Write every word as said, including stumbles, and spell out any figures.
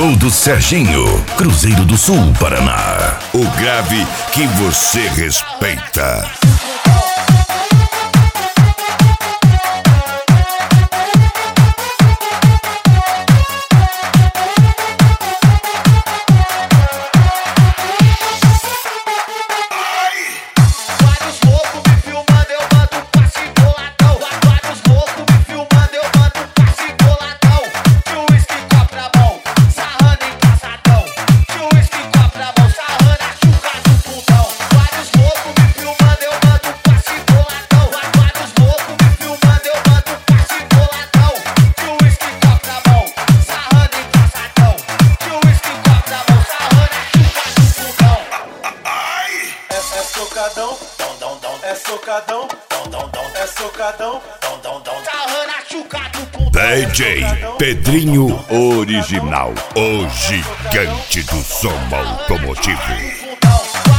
Show do Serginho, Cruzeiro do Sul, Paraná. O grave que você respeita. Socadão, dom, dom, dom, é socadão, dom, dom, dom, é socadão, dom, dom, dom, sarrando a chuca do pum. D J Pedrinho Original, o gigante do som automotivo.